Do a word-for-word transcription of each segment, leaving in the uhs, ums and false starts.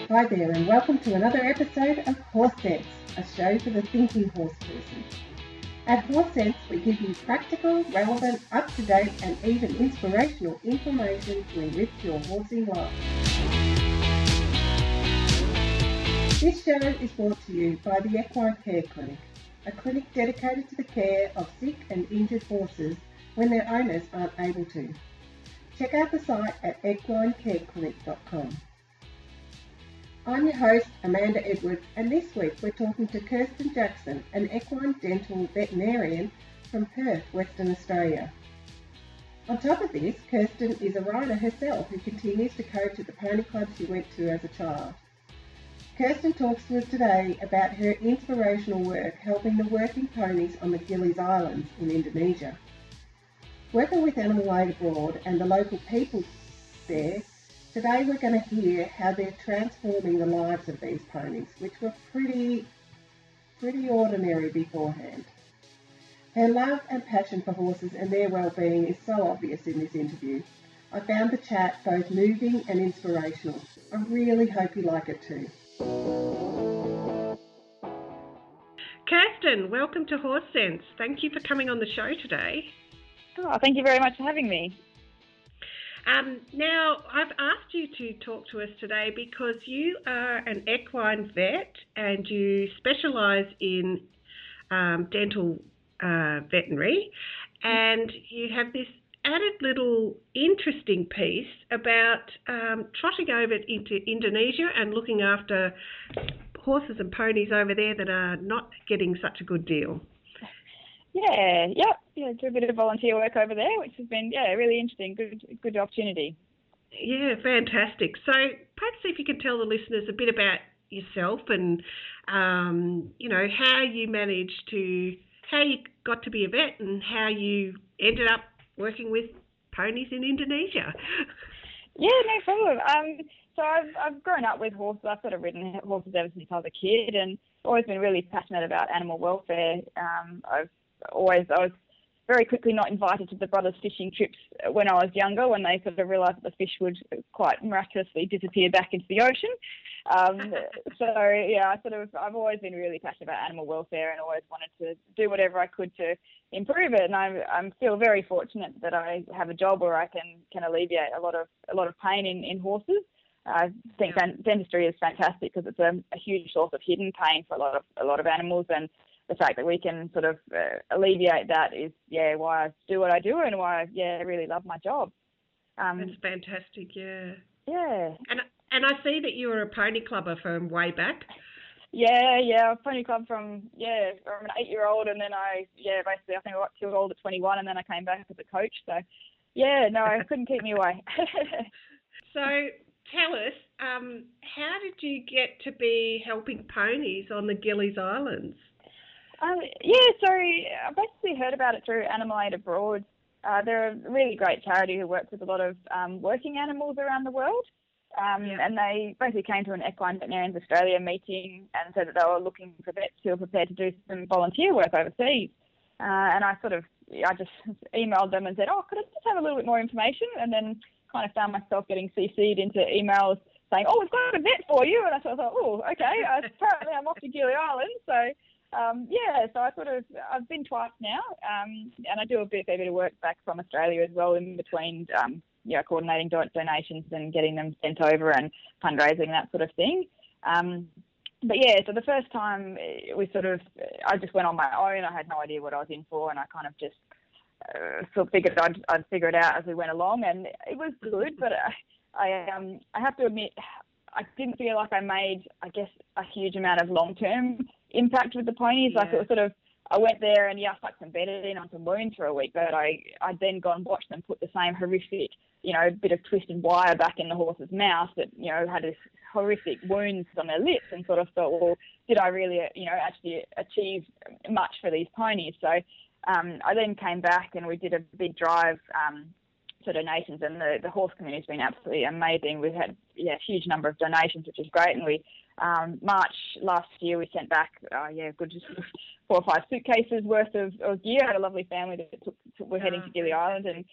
Hi there, and welcome to another episode of Horse Sense, a show for the thinking horse person. At Horse Sense, we give you practical, relevant, up-to-date, and even inspirational information to enrich your horsing life. This show is brought to you by the Equine Care Clinic, a clinic dedicated to the care of sick and injured horses when their owners aren't able to. Check out the site at equine care clinic dot com. I'm your host, Amanda Edwards, and this week we're talking to Kirsten Jackson, an equine dental veterinarian from Perth, Western Australia. On top of this, Kirsten is a rider herself who continues to coach at the pony club she went to as a child. Kirsten talks to us today about her inspirational work helping the working ponies on the Gillies Islands in Indonesia. Working with Animal Aid Abroad and the local people there, today we're going to hear how they're transforming the lives of these ponies, which were pretty, pretty ordinary beforehand. Her love and passion for horses and their well-being is so obvious in this interview. I found the chat both moving and inspirational. I really hope you like it too. Kirsten, welcome to Horse Sense. Thank you for coming on the show today. Oh, thank you very much for having me. Um, now, I've asked you to talk to us today because you are an equine vet and you specialise in um, dental uh, veterinary, and you have this added little interesting piece about um, trotting over into Indonesia and looking after horses and ponies over there that are not getting such a good deal. Yeah, yeah, yeah, do a bit of volunteer work over there, which has been, yeah, really interesting, good good opportunity. Yeah, fantastic. So perhaps if you can tell the listeners a bit about yourself and, um, you know, how you managed to, how you got to be a vet and how you ended up working with ponies in Indonesia. Yeah, no problem. Um, so I've I've grown up with horses. I've sort of ridden horses ever since I was a kid and always been really passionate about animal welfare. Um, I've always, I was very quickly not invited to the brothers fishing trips when I was younger, when they sort of realised that the fish would quite miraculously disappear back into the ocean. Um, so yeah, I sort of, I've always been really passionate about animal welfare and always wanted to do whatever I could to improve it. And I I feel very fortunate that I have a job where I can, can alleviate a lot of a lot of pain in, in horses. I think yeah. dentistry is fantastic because it's a, a huge source of hidden pain for a lot of a lot of animals, and the fact that we can sort of uh, alleviate that is, yeah, why I do what I do and why I, yeah, I really love my job. Um, That's fantastic, yeah. Yeah. And and I see that you were a pony clubber from way back. Yeah, yeah, pony club from, yeah, from an eight-year-old, and then I, yeah, basically I think I got killed old at twenty-one, and then I came back as a coach. So, yeah, no, I couldn't keep me away. So tell us, um, how did you get to be helping ponies on the Gillies Islands? Um, yeah, so I basically heard about it through Animal Aid Abroad. Uh, they're a really great charity who works with a lot of um, working animals around the world. Um, yeah. And they basically came to an Equine Veterinarians Australia meeting and said that they were looking for vets who were prepared to do some volunteer work overseas. Uh, and I sort of, I just emailed them and said, oh, could I just have a little bit more information? And then kind of found myself getting C C'd into emails saying, oh, we've got a vet for you. And I sort of thought, oh, okay, uh, apparently I'm off to Gillies Island. So, Um, yeah, so I sort of, I've been twice now, um, and I do a bit, a bit of work back from Australia as well in between, um, yeah, coordinating donations and getting them sent over and fundraising, that sort of thing. Um, but yeah, so the first time we sort of, I just went on my own. I had no idea what I was in for, and I kind of just uh, sort of figured I'd, I'd figure it out as we went along, and it was good, but I, I, um, I have to admit, I didn't feel like I made, I guess, a huge amount of long-term impact with the ponies. Yeah. Like it was sort of, I went there and yeah, I stuck some Betadine on some wounds for a week, but I I'd then gone and watched them put the same horrific, you know, bit of twisted wire back in the horse's mouth that, you know, had this horrific wounds on their lips, and sort of thought, well, did I really, you know, actually achieve much for these ponies? So um, I then came back and we did a big drive um, for donations, and the, the horse community has been absolutely amazing. We've had yeah, a huge number of donations, which is great, and we Um, March last year, we sent back, uh, yeah, good four or five suitcases worth of, of gear. I had a lovely family that took, took, were heading to Gillies Island, and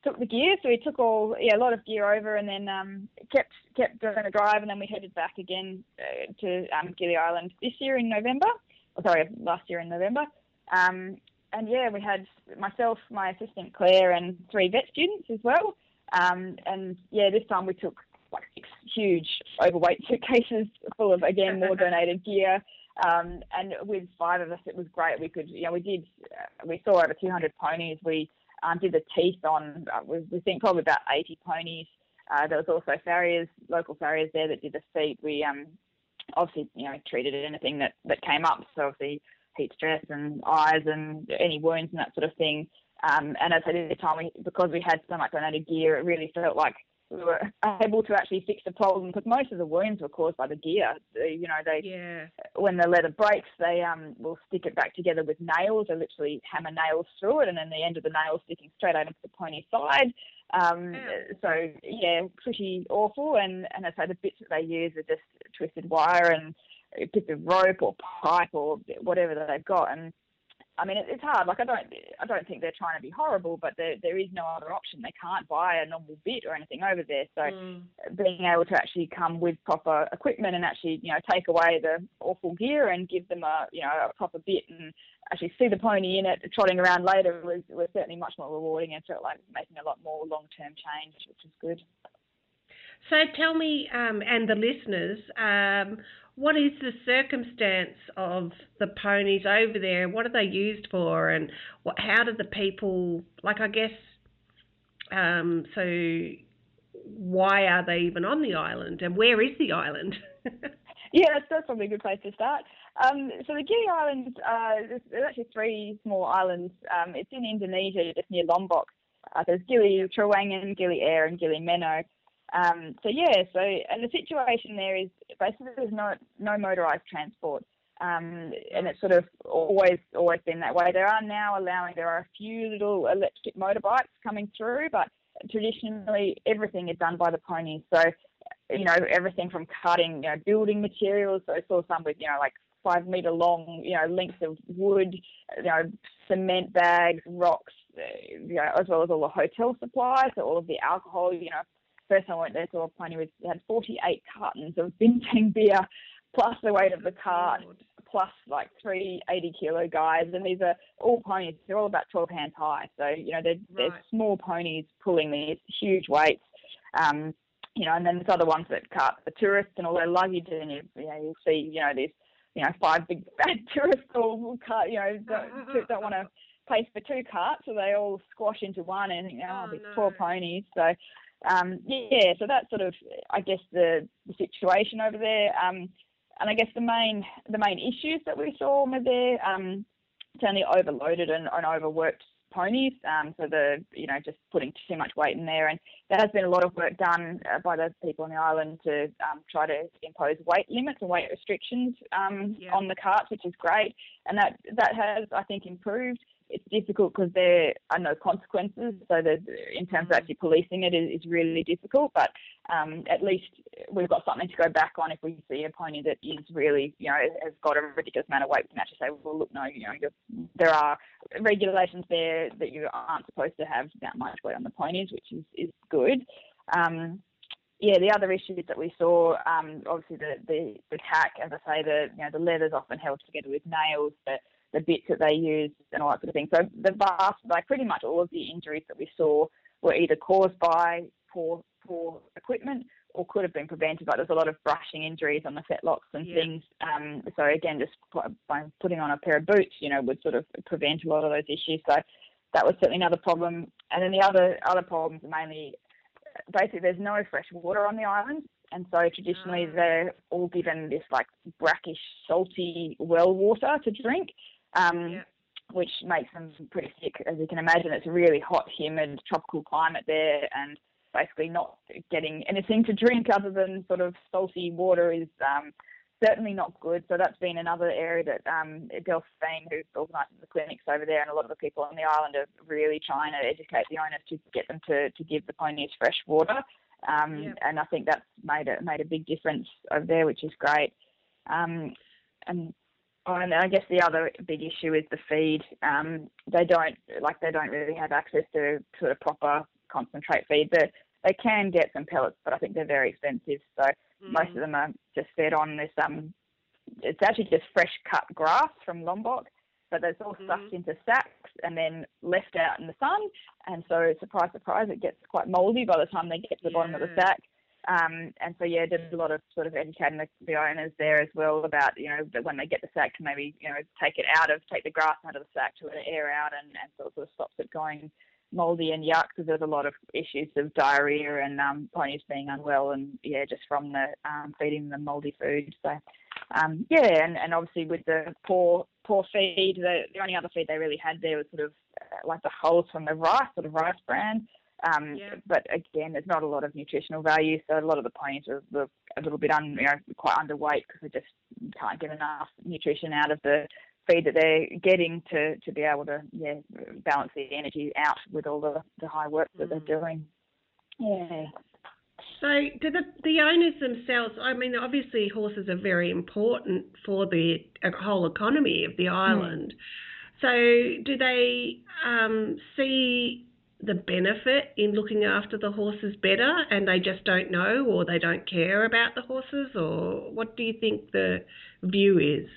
took the gear. So we took all, yeah, a lot of gear over, and then um, kept kept doing a drive, and then we headed back again uh, to um, Gili Island this year in November. Oh, sorry, last year in November. Um, and yeah, we had myself, my assistant Claire, and three vet students as well. Um, and yeah, this time we took like six huge overweight suitcases full of, again, more donated gear. Um, and with five of us, it was great. We could, you know, we did, uh, we saw over two hundred ponies. We um, did the teeth on, uh, we, we think probably about eighty ponies. Uh, there was also farriers, local farriers there that did the feet. We um, obviously, you know, treated anything that, that came up. So obviously heat stress and eyes and any wounds and that sort of thing. Um, and as I said, at the time, we, because we had so much donated gear, it really felt like we were able to actually fix the problem, because most of the wounds were caused by the gear. You know, they yeah. when the leather breaks, they um will stick it back together with nails. They literally hammer nails through it, and then the end of the nail sticking straight out of the pony's side. Um, Yeah. so yeah, pretty awful. And and I say the bits that they use are just twisted wire and bits of rope or pipe or whatever that they've got. And I mean, it's hard. Like, I don't, I don't think they're trying to be horrible, but there, there is no other option. They can't buy a normal bit or anything over there. So, mm. being able to actually come with proper equipment and actually, you know, take away the awful gear and give them a, you know, a proper bit and actually see the pony in it trotting around later was, was certainly much more rewarding, and felt like making a lot more long-term change, which is good. So tell me, um, and the listeners, um, what is the circumstance of the ponies over there? What are they used for, and what, how do the people, like, I guess, um, so why are they even on the island, and where is the island? Yeah, that's, that's probably a good place to start. Um, so the Gili Islands, uh, there's, there's actually three small islands. Um, it's in Indonesia, just near Lombok. Uh, there's Gili Trawangan, Gili Air, and Gili Meno. Um, so yeah, so and the situation there is basically there's no no motorised transport, um, and it's sort of always always been that way. There are now allowing there are a few little electric motorbikes coming through, but traditionally everything is done by the ponies. So you know, everything from cutting, you know, building materials. So I saw some with, you know, like five metre long, you know, lengths of wood, you know, cement bags, rocks, you know, as well as all the hotel supplies, so all of the alcohol. You know, first time I went there, saw a pony with had forty-eight cartons of Bintang beer, plus the weight of the cart, plus like three eighty kilo guys, and these are all ponies. They're all about twelve hands high, so you know they're, right. they're small ponies pulling these huge weights. Um, you know, and then there's other ones that cart the tourists and all their luggage, and you, you know, you see, you know, these, you know, five big fat tourists all cart, you know, don't, don't want to pay for two carts, so they all squash into one, and you know, oh, these no. poor ponies. So, um, yeah, so that's sort of, I guess, the, the situation over there. Um, and I guess the main the main issues that we saw over there, um, it's only overloaded and, and overworked ponies, um, so the, you know, just putting too much weight in there, and there has been a lot of work done uh, by the people on the island to um, try to impose weight limits and weight restrictions um, yeah. on the carts, which is great, and that that has, I think, improved. It's difficult because there are no consequences, so that in terms of actually policing it is, is really difficult, but um, at least we've got something to go back on if we see a pony that is really, you know, has got a ridiculous amount of weight. We can actually say, well, look, no, you know, you're, there are regulations there that you aren't supposed to have that much weight on the ponies, which is, is good. Um, yeah, the other issues that we saw, um, obviously the, the, the tack, as I say, the, you know, the leather's often held together with nails, but the bits that they use and all that sort of thing. So the vast, like pretty much all of the injuries that we saw were either caused by poor poor equipment or could have been prevented. Like there's a lot of brushing injuries on the fetlocks and yeah. things. Um, so again, just by putting on a pair of boots, you know, would sort of prevent a lot of those issues. So that was certainly another problem. And then the other other problems are mainly, basically there's no fresh water on the island. And so traditionally oh. they're all given this like brackish, salty well water to drink. Um, yeah. which makes them pretty sick. As you can imagine, it's a really hot, humid, tropical climate there, and basically not getting anything to drink other than sort of salty water is um, certainly not good. So that's been another area that um, Delphine, who organises the clinics over there, and a lot of the people on the island are really trying to educate the owners to get them to, to give the ponies fresh water. Um, yep. And I think that's made a, made a big difference over there, which is great. Um, and Oh, and I guess the other big issue is the feed. Um, they don't like they don't really have access to sort of proper concentrate feed. They they can get some pellets, but I think they're very expensive. So mm. most of them are just fed on this. Um, it's actually just fresh cut grass from Lombok, but it's all stuffed mm. into sacks and then left out in the sun. And so, surprise, surprise, it gets quite mouldy by the time they get to the yeah. bottom of the sack. Um, and so, yeah, there's a lot of sort of educating the, the owners there as well about, you know, that when they get the sack to maybe, you know, take it out of, take the grass out of the sack to let it air out and, and so it sort of stops it going mouldy and yuck, because there's a lot of issues of diarrhea and um, ponies being unwell and, yeah, just from the um, feeding them mouldy food. So, um, yeah, and, and obviously with the poor poor feed, the, the only other feed they really had there was sort of uh, like the hulls from the rice, sort of rice brand. Um, yeah. But again, there's not a lot of nutritional value, so a lot of the ponies are, are a little bit un, you know, quite underweight because they just can't get enough nutrition out of the feed that they're getting to, to be able to yeah balance the energy out with all the, the high work that mm. they're doing. Yeah. So do the, the owners themselves, I mean, obviously horses are very important for the whole economy of the island. Mm. So do they um, see the benefit in looking after the horses better and they just don't know, or they don't care about the horses, or what do you think the view is?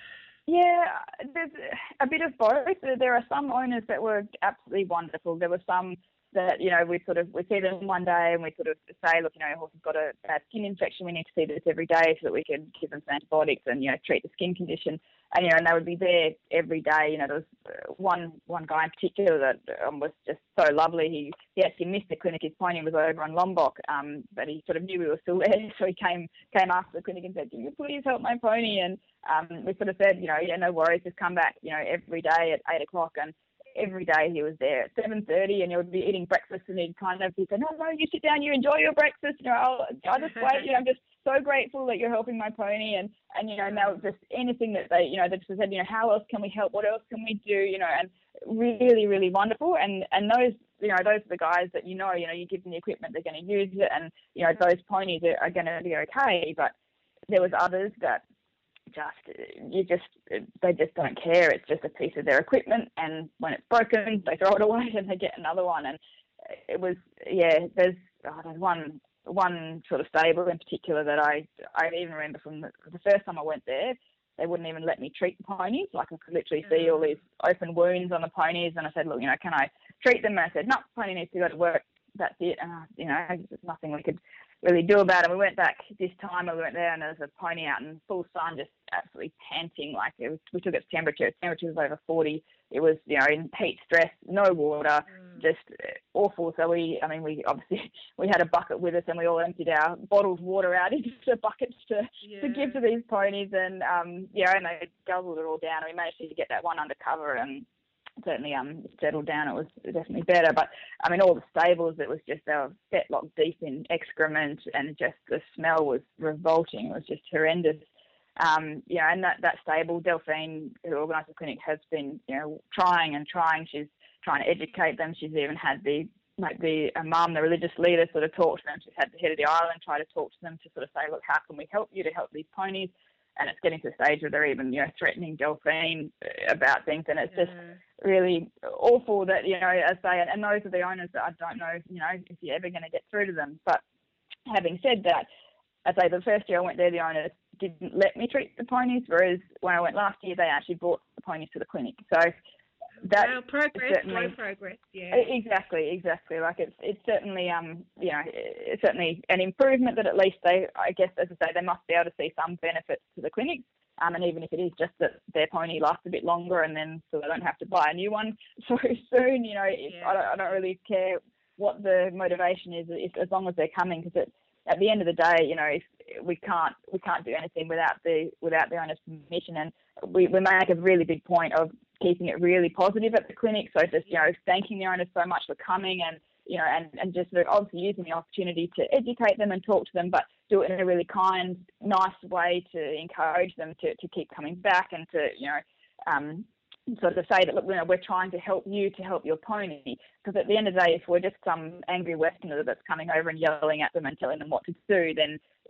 Yeah, there's a bit of both. There are some owners that were absolutely wonderful. There were some that, you know, we sort of, we see them one day and we sort of say, look, you know, your horse has got a bad skin infection. We need to see this every day so that we can give them some antibiotics and, you know, treat the skin condition. And, you know, and they would be there every day. You know, there was one one guy in particular that um, was just so lovely. He, he actually missed the clinic. His pony was over on Lombok, um, but he sort of knew we were still there. So he came came after the clinic and said, can you please help my pony? And um, we sort of said, you know, yeah, no worries, just come back, you know, every day at eight o'clock. And every day he was there at seven thirty, and he would be eating breakfast, and he'd kind of be saying, no, no, you sit down, you enjoy your breakfast, you know, I'll, I'll just wait, you know, I'm just so grateful that you're helping my pony. And, and you know, now just anything that they, you know, they just said, you know, how else can we help? What else can we do? You know, and really, really wonderful. And, and those, you know, those are the guys that, you know, you know, you give them the equipment, they're going to use it, and, you know, those ponies are, are going to be okay. But there was others that just, you just, they just don't care. It's just a piece of their equipment, and when it's broken, they throw it away and they get another one. And it was, yeah, there's, oh, there's one, one sort of stable in particular that I, I even remember from the, the first time I went there, they wouldn't even let me treat the ponies. Like, I could literally see all these open wounds on the ponies, and I said, look, you know, can I treat them? And I said, no, pony needs to go to work. That's it. And, uh, you know, there's nothing we could really do about it. We went back this time, and we went there, and there was a pony out in full sun, just absolutely panting. Like, it was, we took its temperature. Its temperature was over forty. It was, you know, in heat stress, no water, mm. just awful. So we, I mean, we obviously, we had a bucket with us, and we all emptied our bottled water out into the buckets to, yeah. to give to these ponies. And, um, yeah, and they guzzled it all down. And we managed to get that one under cover, and certainly um settled down. It was definitely better. But I mean, all the stables, it was just, they were fetlock deep in excrement, and just the smell was revolting. It was just horrendous. Um, you know, and that, that stable, Delphine, who organised the clinic, has been, you know, trying and trying. She's trying to educate them. She's even had the like the imam, the religious leader, sort of talk to them. She's had the head of the island try to talk to them to sort of say, look, how can we help you to help these ponies? And it's getting to the stage where they're even, you know, threatening Delphine about things, and it's just really awful that, you know, as I say, and those are the owners that I don't know, you know, if you're ever going to get through to them. But having said that, I say the first year I went there, the owners didn't let me treat the ponies, whereas when I went last year, they actually brought the ponies to the clinic. So that well, progress, slow progress, yeah. Exactly, exactly. Like it's it's certainly um you know it's certainly an improvement that at least they, I guess, as I say, they must be able to see some benefits to the clinic. Um, and even if it is just that their pony lasts a bit longer, and then so they don't have to buy a new one so soon, you know, if, yeah. I, don't, I don't really care what the motivation is, if, as long as they're coming, because at the end of the day, you know, if we can't we can't do anything without the without the owner's permission, and we, we make a really big point of keeping it really positive at the clinic. So just, you know, thanking the owners so much for coming, and, you know, and, and just obviously using the opportunity to educate them and talk to them, but do it in a really kind, nice way to encourage them to, to keep coming back, and to, you know, um, sort of say that, look, you know, we're trying to help you to help your pony. Because at the end of the day, if we're just some angry Westerner that's coming over and yelling at them and telling them what to do, then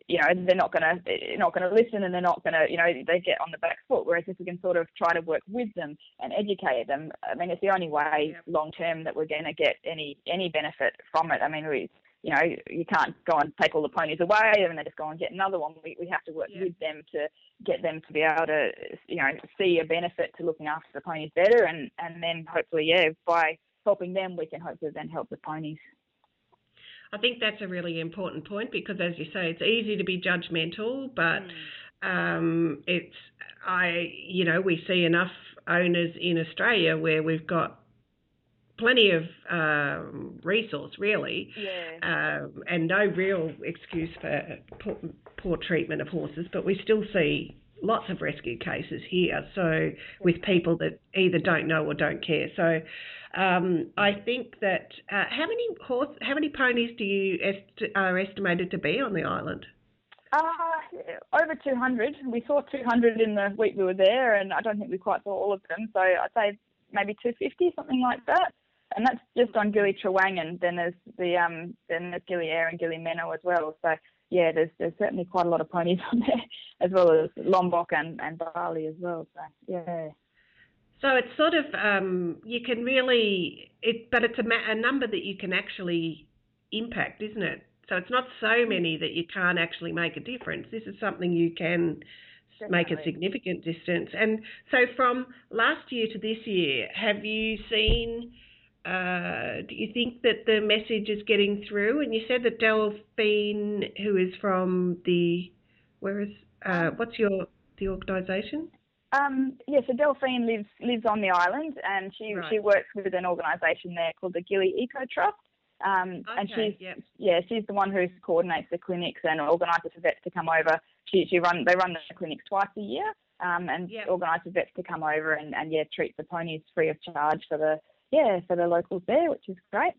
you know, they're not gonna they're not gonna listen, and they're not gonna, you know, they get on the back foot. Whereas if we can sort of try to work with them and educate them, I mean, it's the only way Yep. long term that we're going to get any any benefit from it. I mean, we, you know, you can't go and take all the ponies away and then just go and get another one. We we have to work Yep. with them to get them to be able to, you know, see a benefit to looking after the ponies better, and and then hopefully, yeah, by helping them, we can hopefully then help the ponies. I think that's a really important point because, as you say, it's easy to be judgmental, but Mm. um, it's I you know we see enough owners in Australia where we've got plenty of um, resource really, Yeah. um, and no real excuse for poor, poor treatment of horses, but we still see lots of rescue cases here. So with people that either don't know or don't care. So um, I think that uh, how many horse, how many ponies do you est- are estimated to be on the island? Uh, over two hundred. We saw two hundred in the week we were there, and I don't think we quite saw all of them. So I'd say maybe two hundred fifty, something like that. And that's just on Gili Trawangan. Then there's the um, then there's Gili Air and Gili Menno as well. So yeah, there's there's certainly quite a lot of ponies on there, as well as Lombok and, and Bali as well. So yeah. So it's sort of um, you can really it, but it's a, ma- a number that you can actually impact, isn't it? So it's not so many that you can't actually make a difference. This is something you can Definitely. make a significant distance. And so from last year to this year, have you seen? Uh, do you think that the message is getting through? And you said that Delphine, who is from the, where is, uh, what's your the organisation? Um, yeah, so Delphine lives lives on the island, and she Right. she works with an organisation there called the Gili Eco Trust. Um, and Okay, she's yep. yeah, she's the one who coordinates the clinics and organises for vets to come over. She she run they run the clinics twice a year, um, and Yep. organise for vets to come over and, and yeah, treat the ponies free of charge for the yeah for the locals there, which is great.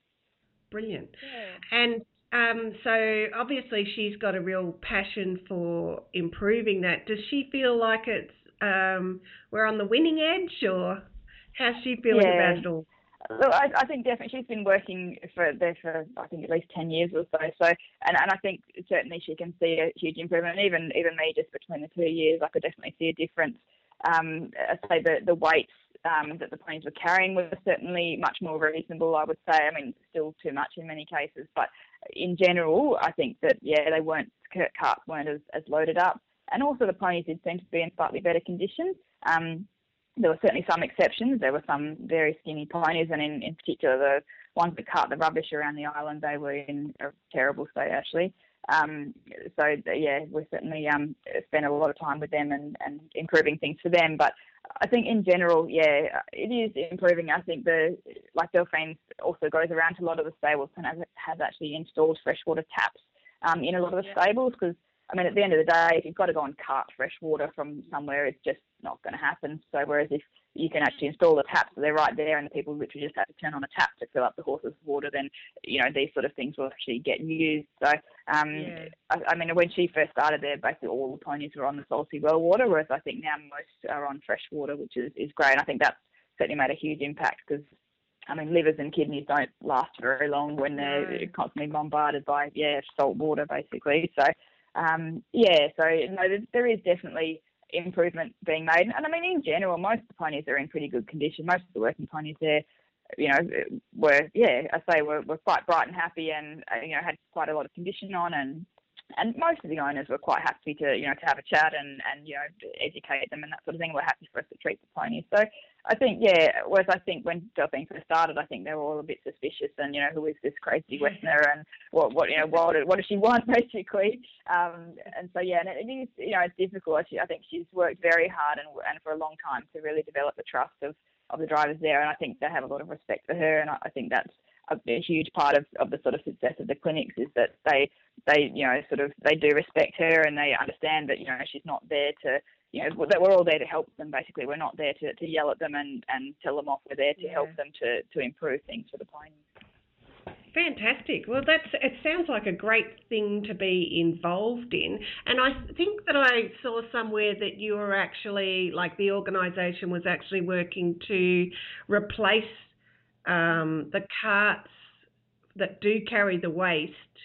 Brilliant. Yeah. And um, so obviously she's got a real passion for improving that. Does she feel like it's um, we're on the winning edge, or how's she feeling Yeah. about it all? Look, I, I think definitely she's been working for there for I think at least ten years or so. So, and, and I think certainly she can see a huge improvement. And even even me, just between the two years, I could definitely see a difference. Um, I say the the weights um, that the ponies were carrying were certainly much more reasonable. I would say. I mean, still too much in many cases, but in general, I think that yeah, they weren't carts weren't as, as loaded up, and also the ponies did seem to be in slightly better condition. Um, There were certainly some exceptions. There were some very skinny ponies, and in, in particular the ones that cart the rubbish around the island, they were in a terrible state actually. Um, so yeah, we certainly um, spent a lot of time with them and, and improving things for them. But I think in general, yeah, it is improving. I think the like Delphine also goes around to a lot of the stables and has, has actually installed freshwater taps um, in a lot of the Yeah. stables because. I mean, at the end of the day, if you've got to go and cart fresh water from somewhere, it's just not going to happen. So whereas if you can actually install the taps, so they're right there and the people literally just have to turn on a tap to fill up the horse's water, then, you know, these sort of things will actually get used. So, um, Yeah. I, I mean, when she first started there, basically all the ponies were on the salty well water, whereas I think now most are on fresh water, which is, is great. And I think that's certainly made a huge impact because I mean, livers and kidneys don't last very long when they're No. constantly bombarded by, yeah, salt water, basically. So, um, yeah, so no, there, there is definitely improvement being made. And I mean, in general, most of the ponies are in pretty good condition. Most of the working ponies there, you know, were, yeah, I say were, were quite bright and happy and, uh, you know, had quite a lot of condition on and and most of the owners were quite happy to, you know, to have a chat and, and, you know, educate them and that sort of thing. We're happy for us to treat the ponies. So I think, yeah, whereas I think when Delphine first started, I think they were all a bit suspicious and, you know, who is this crazy Westerner and what, what you know, what, what does she want, basically? Um, and so, yeah, and it is, you know, it's difficult. She, I think she's worked very hard and, and for a long time to really develop the trust of, of the drivers there. And I think they have a lot of respect for her. And I, I think that's a, a huge part of, of the sort of success of the clinics is that they, they, you know, sort of, they do respect her and they understand that, you know, she's not there to, you know, that we're all there to help them, basically. We're not there to, to yell at them and, and tell them off. We're there to Yeah. help them to, to improve things for the ponies. Fantastic. Well, that's it sounds like a great thing to be involved in. And I think that I saw somewhere that you were actually, like the organisation was actually working to replace um, the carts that do carry the waste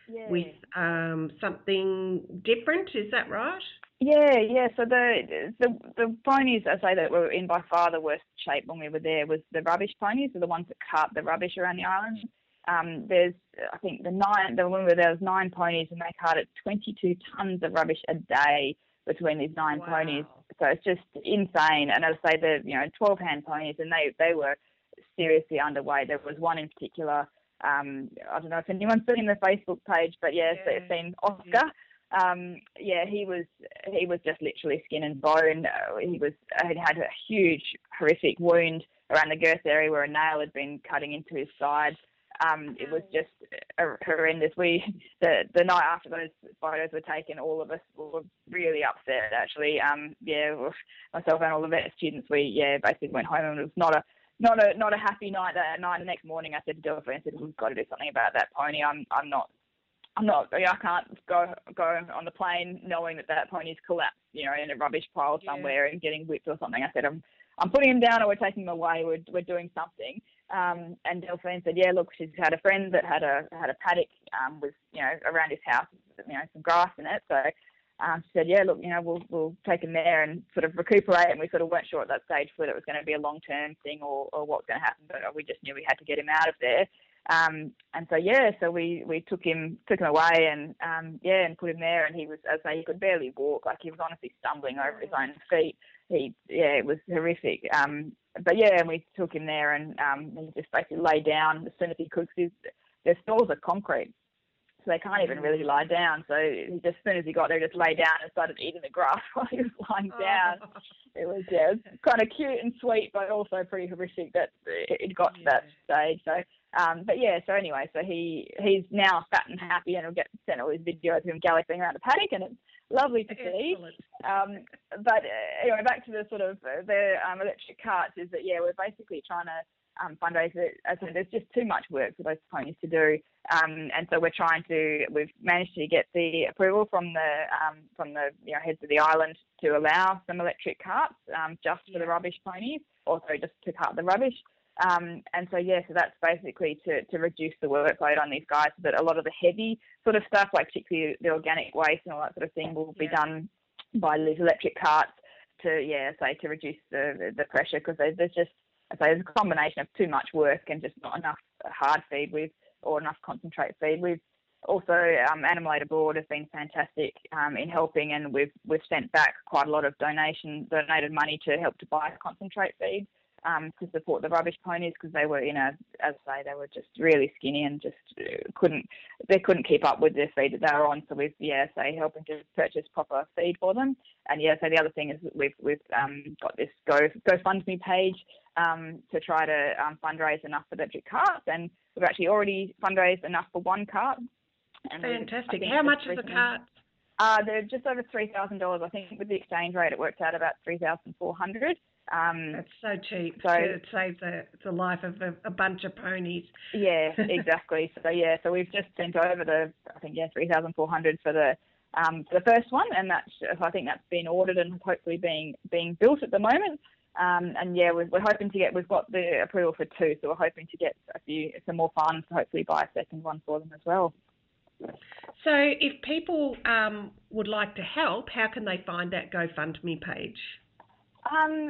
Yeah. with um, something different. Is that right? Yeah, yeah. So the the the ponies, I say, that were in by far the worst shape when we were there was the rubbish ponies, so the ones that cart the rubbish around the island. Um, there's, I think, the nine. The when we were there was nine ponies, and they carted twenty-two tons of rubbish a day between these nine Wow. ponies. So it's just insane. And as I say, the you know twelve hand ponies, and they they were seriously underweight. There was one in particular. Um, I don't know if anyone's seen the Facebook page, but yeah, Yeah. it's seen Oscar. Yeah. Um, yeah, he was he was just literally skin and bone. Uh, he was had had a huge, horrific wound around the girth area where a nail had been cutting into his side. Um, it was just uh, horrendous. We the the night after those photos were taken, all of us were really upset. Actually, um, yeah, myself and all the vet students, we yeah basically went home, and it was not a not a not a happy night that night. The next morning, I said to Delphine, I said, we've got to do something about that pony. I'm I'm not. I'm not, I can't go go on the plane knowing that that pony's collapsed, you know, in a rubbish pile somewhere yeah. and getting whipped or something. I said, I'm I'm putting him down, or we're taking him away. We're we're doing something. Um, and Delphine said, yeah, look, she's had a friend that had a had a paddock um, with, you know, around his house, you know, some grass in it. So um, she said, yeah, look, you know, we'll we'll take him there and sort of recuperate. And we sort of weren't sure at that stage whether it was going to be a long term thing or or what was going to happen, but we just knew we had to get him out of there. Um, and so, yeah, so we, we took him took him away and, um, yeah, and put him there. And he was, as I say, he could barely walk. Like, he was honestly stumbling over his own feet. He, yeah, it was horrific. Um, but, yeah, and we took him there and um, he just basically lay down as soon as he could. Cause their stalls are concrete, so they can't even really lie down. So he just, as soon as he got there, just lay down and started eating the grass while he was lying down. Oh. It was, yeah, it was kind of cute and sweet, but also pretty horrific that it got to yeah. that stage. So, um, but yeah, so anyway, so he he's now fat and happy, and we'll get sent all his videos of him galloping around the paddock, and it's lovely to see. Um, but uh, anyway, back to the sort of uh, the um, electric carts is that, yeah, we're basically trying to um, fundraise it. I think there's just too much work for those ponies to do. Um, and so we're trying to, we've managed to get the approval from the um, from the you know, heads of the island to allow some electric carts um, just for yeah. the rubbish ponies, also just to cart the rubbish. Um, and so, yeah, so that's basically to, to reduce the workload on these guys so that a lot of the heavy sort of stuff, like particularly the organic waste and all that sort of thing, will yeah. be done by these electric carts to, yeah, say, to reduce the, the, the pressure, because there's, there's just, I say, there's a combination of too much work and just not enough hard feed with, or enough concentrate feed. We've also, um, Animal Aid Abroad has been fantastic um, in helping, and we've we've sent back quite a lot of donation donated money to help to buy concentrate feed um, to support the rubbish ponies, because they were in a, as I say, they were just really skinny and just couldn't they couldn't keep up with the feed that they were on. So we've yeah, say helping to purchase proper feed for them. And yeah, so the other thing is that we've we've um, got this Go GoFundMe page um, to try to um, fundraise enough for electric carts, and we've actually already fundraised enough for one cart. And fantastic. How much is the cart? Uh, they're just over three thousand dollars. I think with the exchange rate, it works out about three thousand four hundred dollars. Um, That's so cheap. So it saves the, the life of a, a bunch of ponies. Yeah, exactly. So yeah, so we've just sent over the, I think yeah, three thousand four hundred dollars for the um, for the first one, and that's I think that's been ordered and hopefully being being built at the moment. Um, and yeah, we're, we're hoping to get, we've got the approval for two, so we're hoping to get a few some more funds to hopefully buy a second one for them as well. So if people um, would like to help, how can they find that GoFundMe page? Um,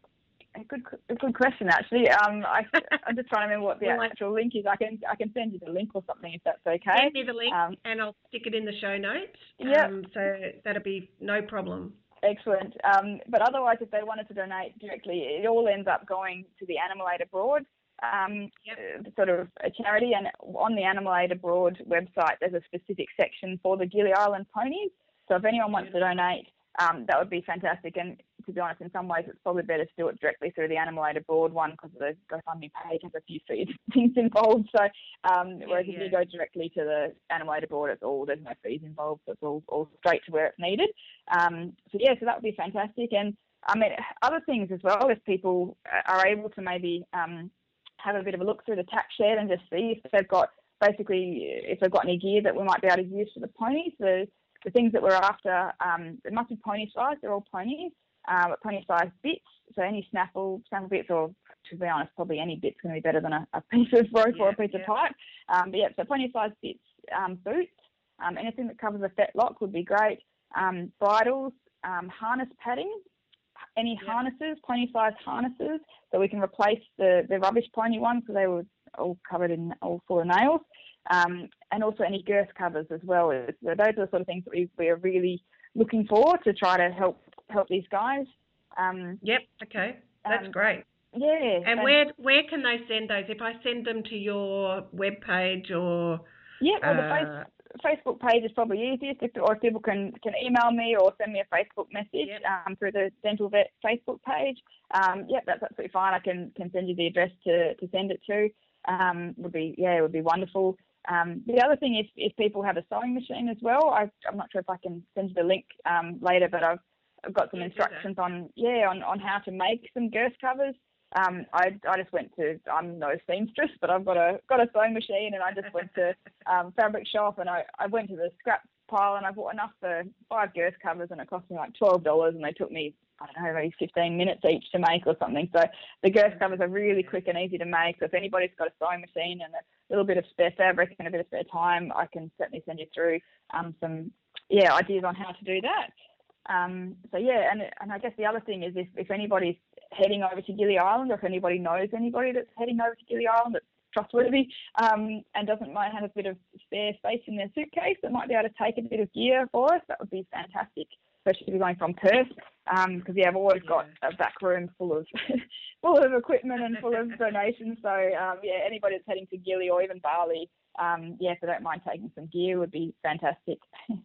a good, a good question actually. Um, I, I'm just trying to remember what the well, actual link is. I can, I can send you the link or something if that's okay. Send me the link, um, and I'll stick it in the show notes. Yeah. Um, so that'll be no problem. Excellent. Um, but otherwise, if they wanted to donate directly, it all ends up going to the Animal Aid Abroad. Um, yep. Sort of a charity, and on the Animal Aid Abroad website there's a specific section for the Gili Island ponies, so if anyone wants to donate, um, that would be fantastic. And to be honest, in some ways it's probably better to do it directly through the Animal Aid Abroad one, because the GoFundMe page has a few things involved, so um, whereas yeah, yeah. if you go directly to the Animal Aid Abroad, it's all, there's no fees involved, so it's all, all straight to where it's needed. Um, so yeah, so that would be fantastic. And I mean, other things as well, if people are able to maybe um, have a bit of a look through the tax shed and just see if they've got, basically, if they've got any gear that we might be able to use for the ponies. The, the things that we're after, um, it must be pony size, they're all ponies, uh, but pony size bits, so any snaffle, snaffle bits, or to be honest, probably any bit's going to be better than a, a piece of rope yeah, or a piece yeah. of pipe. Um, but yeah, so pony size bits, um, boots, Um, anything that covers a fetlock would be great. Um, bridles, um, harness padding, any yep. harnesses, pony-sized harnesses, so we can replace the, the rubbish pony ones because they were all covered in all full of nails. Um, and also any girth covers as well. So those are the sort of things that we, we are really looking for to try to help help these guys. Um, yep. Okay. That's um, great. Yeah. And, and where where can they send those? If I send them to your webpage or yeah, well, uh, the face, Facebook page is probably easiest, if, or if people can, can email me or send me a Facebook message yep. um, through the Dental Vet Facebook page. Um, yeah, that's absolutely fine. I can, can send you the address to, to send it to. Um, would be yeah, it would be wonderful. Um, the other thing is if people have a sewing machine as well. I, I'm not sure if I can send you the link um, later, but I've I've got some yeah, instructions on yeah on, on how to make some girth covers. Um, I, I just went to, I'm no seamstress, but I've got a got a sewing machine, and I just went to um, fabric shop, and I, I went to the scrap pile, and I bought enough for five girth covers, and it cost me like twelve dollars, and they took me, I don't know, maybe fifteen minutes each to make or something. So the girth covers are really quick and easy to make. So if anybody's got a sewing machine and a little bit of spare fabric and a bit of spare time, I can certainly send you through um, some yeah ideas on how to do that. Um, so yeah, and and I guess the other thing is if, if anybody's heading over to Gili Island, or if anybody knows anybody that's heading over to Gili Island that's trustworthy um, and doesn't mind have a bit of spare space in their suitcase that might be able to take a bit of gear for us, that would be fantastic, especially if you're going from Perth, because um, yeah, I've always got a back room full of full of equipment and full of donations. So um, yeah, anybody that's heading to Gili or even Bali, um, yeah, if they don't mind taking some gear, would be fantastic.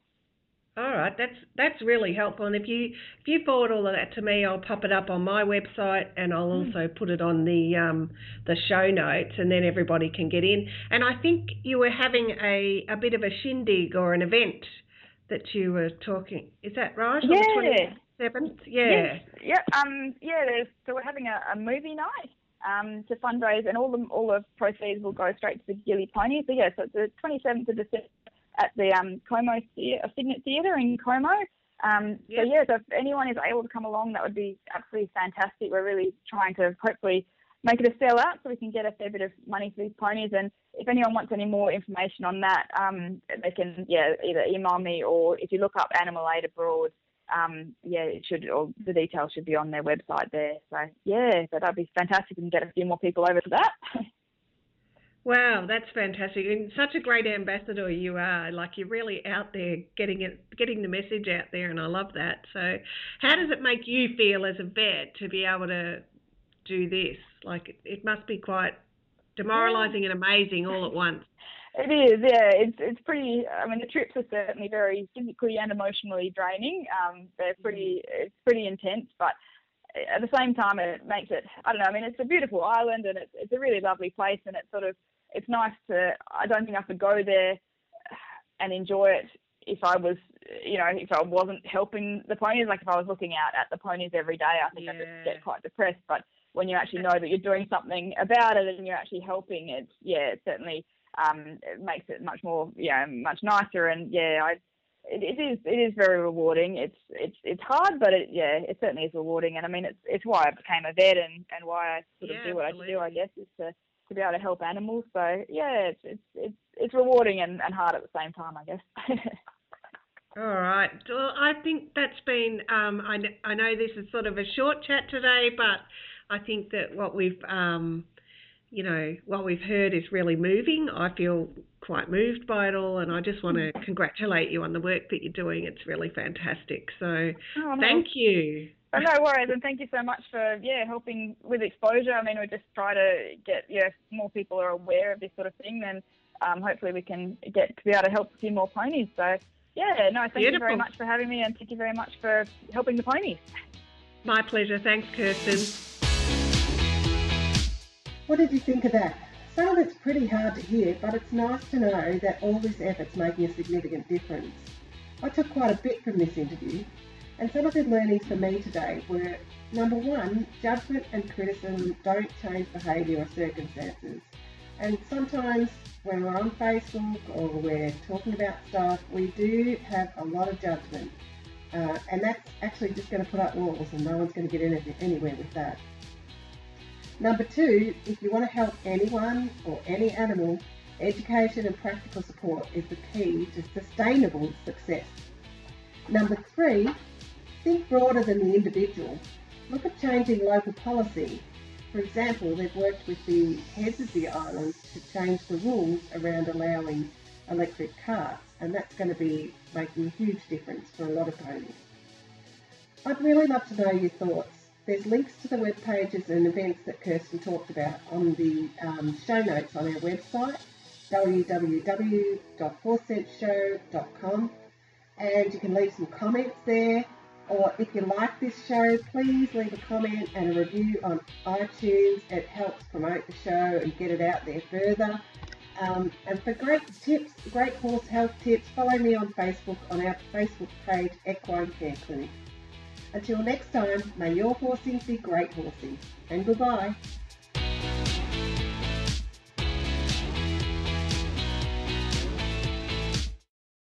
All right, that's that's really helpful. And if you if you forward all of that to me, I'll pop it up on my website, and I'll also put it on the um, the show notes, and then everybody can get in. And I think you were having a, a bit of a shindig or an event that you were talking. Is that right? Yeah. On the twenty-seventh? Yeah. Yes. Yep. Um. Yeah. There's, so we're having a, a movie night um to fundraise, and all the all the proceeds will go straight to the Gili Pony. So yeah, so it's the twenty-seventh of December. At the um, Como Theatre, Signet Theatre in Como. Um, yep. So, yeah, so if anyone is able to come along, that would be absolutely fantastic. We're really trying to hopefully make it a sell-out so we can get a fair bit of money for these ponies. And if anyone wants any more information on that, um, they can, yeah, either email me, or if you look up Animal Aid Abroad, um, yeah, it should, or the details should be on their website there. So, yeah, so that'd be fantastic. We can get a few more people over to that. Wow, that's fantastic. And such a great ambassador you are. Like, you're really out there getting it, getting the message out there, and I love that. So how does it make you feel as a vet to be able to do this? Like, it, it must be quite demoralising and amazing all at once. It is, yeah. It's it's pretty, I mean, the trips are certainly very physically and emotionally draining. Um, they're pretty, it's pretty intense, but at the same time, it makes it, I don't know, I mean, it's a beautiful island, and it's, it's a really lovely place, and it's sort of, it's nice to, I don't think I could go there and enjoy it if I was, you know, if I wasn't helping the ponies. Like if I was looking out at the ponies every day, I think yeah. I'd just get quite depressed. But when you actually know that you're doing something about it and you're actually helping, it's, yeah, it certainly um, it makes it much more, yeah, much nicer. And yeah, I, it, it is, it is very rewarding. It's, it's, it's hard, but it, yeah, it certainly is rewarding. And I mean, it's, it's why I became a vet, and, and why I sort of yeah, do what absolutely. I do, I guess, is to, to be able to help animals. So yeah, it's it's it's, it's rewarding and, and hard at the same time, I guess. All right. Well, I think that's been, um, I, I know this is sort of a short chat today, but I think that what we've, um, you know, what we've heard is really moving. I feel quite moved by it all, and I just want to congratulate you on the work that you're doing. It's really fantastic. So oh, no. Thank you. Oh, no worries, and thank you so much for yeah helping with exposure. I mean, we just try to get yeah more people are aware of this sort of thing, then um, hopefully we can get to be able to help a few more ponies. So yeah, no, thank Beautiful. you very much for having me, and thank you very much for helping the ponies. My pleasure. Thanks, Kirsten. What did you think of that? Some of it's pretty hard to hear, but it's nice to know that all this effort's making a significant difference. I took quite a bit from this interview. And some of the learnings for me today were, number one, judgment and criticism don't change behaviour or circumstances. And sometimes when we're on Facebook or we're talking about stuff, we do have a lot of judgment. Uh, and that's actually just going to put up walls, and no one's going to get in anywhere with that. Number two, if you want to help anyone or any animal, Education and practical support is the key to sustainable success. Number three, think broader than the individual. Look at changing local policy. For example, they've worked with the heads of the islands to change the rules around allowing electric carts, and that's going to be making a huge difference for a lot of ponies. I'd really love to know your thoughts. There's links to the web pages and events that Kirsten talked about on the um, show notes on our website, w w w dot four cents show dot com, and you can leave some comments there, or if you like this show, please leave a comment and a review on iTunes. It helps promote the show and get it out there further. Um, and for great tips, great horse health tips, follow me on Facebook on our Facebook page, Equine Care Clinic. Until next time, may your horsing be great horsing, and goodbye.